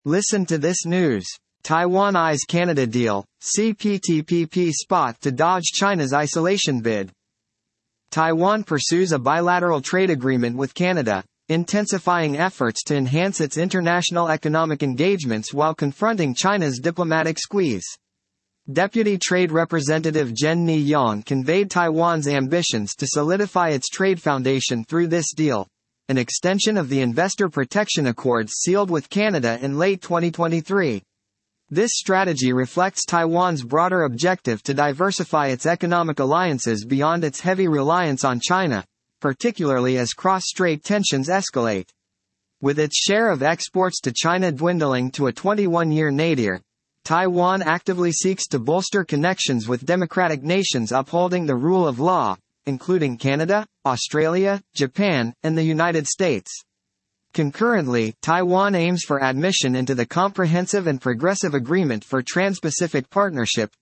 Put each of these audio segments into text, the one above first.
Listen to this news. Taiwan eyes Canada deal, CPTPP spot to dodge China's isolation bid. Taiwan pursues a bilateral trade agreement with Canada, intensifying efforts to enhance its international economic engagements while confronting China's diplomatic squeeze. Deputy Trade Representative Jen Ni-yong conveyed Taiwan's ambitions to solidify its trade foundation through this deal, an extension of the Investor Protection Accords sealed with Canada in late 2023. This strategy reflects Taiwan's broader objective to diversify its economic alliances beyond its heavy reliance on China, particularly as cross-strait tensions escalate. With its share of exports to China dwindling to a 21-year nadir, Taiwan actively seeks to bolster connections with democratic nations upholding the rule of law, including Canada, Australia, Japan, and the United States. Concurrently, Taiwan aims for admission into the Comprehensive and Progressive Agreement for Trans-Pacific Partnership,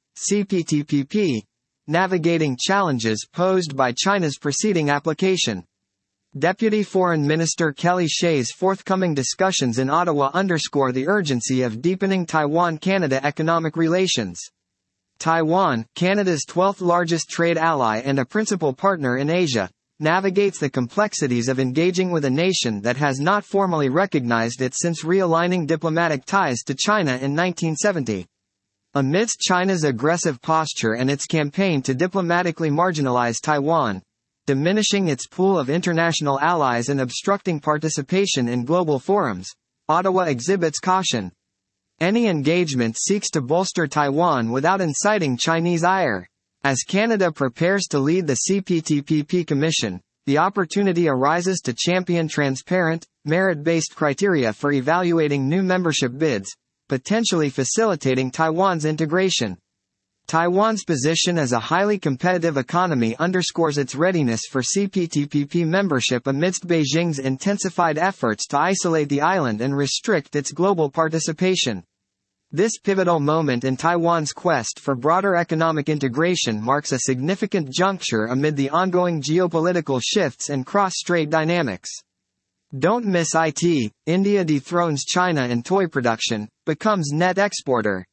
CPTPP, navigating challenges posed by China's preceding application. Deputy Foreign Minister Kelly Shea's forthcoming discussions in Ottawa underscore the urgency of deepening Taiwan-Canada economic relations. Taiwan, Canada's 12th largest trade ally and a principal partner in Asia, navigates the complexities of engaging with a nation that has not formally recognized it since realigning diplomatic ties to China in 1970. Amidst China's aggressive posture and its campaign to diplomatically marginalize Taiwan, diminishing its pool of international allies and obstructing participation in global forums, Ottawa exhibits caution. Any engagement seeks to bolster Taiwan without inciting Chinese ire. As Canada prepares to lead the CPTPP Commission, the opportunity arises to champion transparent, merit-based criteria for evaluating new membership bids, potentially facilitating Taiwan's integration. Taiwan's position as a highly competitive economy underscores its readiness for CPTPP membership amidst Beijing's intensified efforts to isolate the island and restrict its global participation. This pivotal moment in Taiwan's quest for broader economic integration marks a significant juncture amid the ongoing geopolitical shifts and cross-strait dynamics. Don't miss it. India dethrones China in toy production, becomes net exporter.